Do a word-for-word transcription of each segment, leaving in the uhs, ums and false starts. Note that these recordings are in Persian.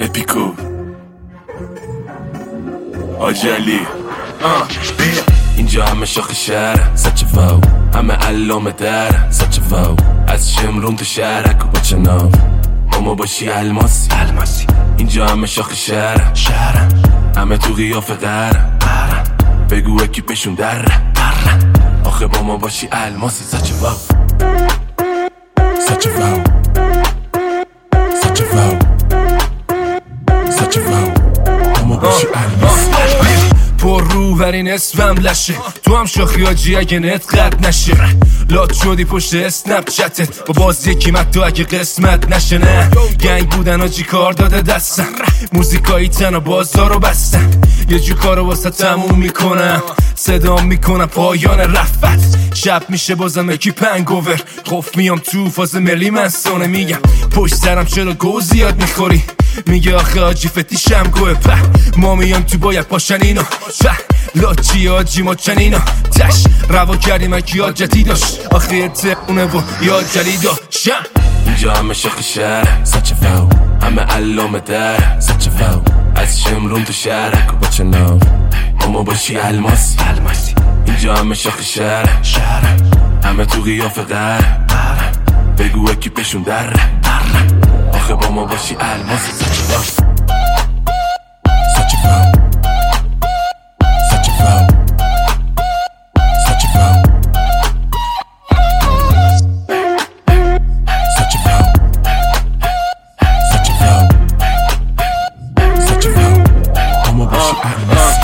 اپیکو آجالی اینجا همه شاخ شهر سچه فاو، همه علامه در سچه فاو، از شمرون تو شهرک و بچه ناو ماما باشی الماسی الماسی. اینجا همه شاخ شهر شهر، همه تو قیافه قهر بگو اکیپشون در در آخه با ما باشی الماسی. سچه فاو سچه فاو سچه فاو سچه فاو ماما باشی الماسی. پر رو ولی نصفم لشه، تو هم شاخی آجی اگه نت قد نشه. لات شدی پشت اسنپ چتت با باز یکی مد اگه قسمت نشه. نه گنگ بودن آجی کار داده دستم، موزیکایی تن و بازارو بستن. یه جو کارو واسه تموم میکنم، صدام میکنم پایان رفت. شب میشه بازم اکی پنگوور، خوف میام تو فاز ملی منسانه. میگم پشت سرم چرا گو زیاد میخوری، میگه آخه آجی فتیشم گوه په. ما میام تو باید پاشن اینا په، لاچی آجی ما چنینا تش. روا کردیم اکی آجتی داشت آخه تقونه و یاد جلی داشتم. اینجا همه شاخ شهر سچه فاو، همه علامه در سچه فاو، از شمرون تو شهرک و بچه ناو ماما باشی الماسی الماسی. اینجا همه شاخ شهر شهر، همه تو قیافه قهر بگو اکیپشون در در آخه با ما باشی الماسی. سچه فاو سچه فاو سچه فاو سچه فاو سچه فاو سچه فاو سچه فاو ماما باشی الماسی.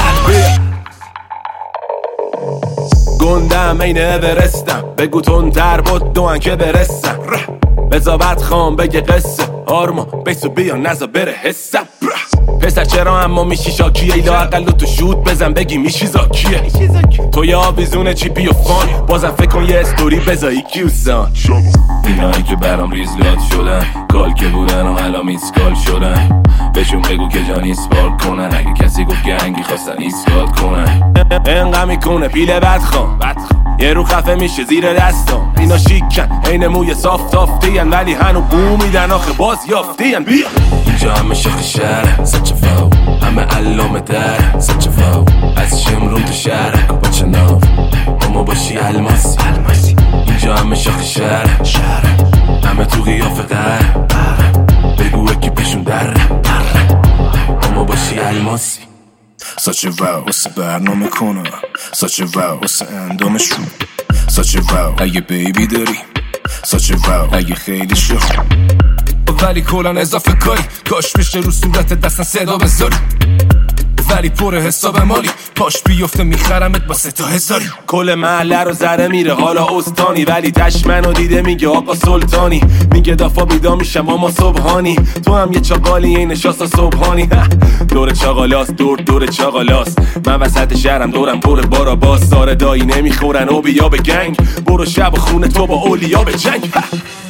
گندم این اورستم، بگو تون تر بود دوان که برسم. بزابت خام بگه قصه آرما بیسو بیا نزا بره حسم. پسر چرا اما میشی شاکیه، ایلا اقل تو شود بزن بگی میشی زاکیه. تو یه آویزون چیپی و فان، بازم فکر کن یه استوری بزایی کیوسان. اینایی که برام ریزلات شدن، کال که بودن و حالا میسکال شدن. بهشون بگو که جان ایسپال کنن، اگه کسی گفت گنگی خواستن ایسکال کنن. انقا میکنه پیله بدخوام، یه رو خفه میشه زیر دستم. اینا شیکن این موی صاف تافتین، ولی هنو بو میدن آخه باز یافتین. بیا اینجا همه شاخ شهر سچه فاو، همه علامه در سچه فاو، از شمرون تو شهرک و بچه ناو ماما باشی الماسی الماسی. اینجا همه شاخ شهر شهر، همه تو قیافه قهر بگو اکیپشون در در ماما باشی الماسی. سچه واو واسه برنامه کنم، سچه واو واسه اندامش رو، سچه واو اگه بیبی داری، سچه واو اگه خیلی شو، ولی کلان اضافه کاری. کاش میشه رو صورت دستن صدا بذاری، ولی پر حساب مالی. پاش بیفته میخرمت با سه تا هزاری. کل محله رو زره میره حالا استانی، ولی تشمنو دیده میگه آقا سلطانی. میگه دافا بیدا میشم اما صبحانی، تو هم یه چاقالی این نشاستا صبحانی. دور چاقالاست دور دور چاقالاست، من وسط شهرم دورم پر بارا باز. ساره دایی نمیخورن او بیا به گنگ، برو شب و خونه تو با اولیا به جنگ.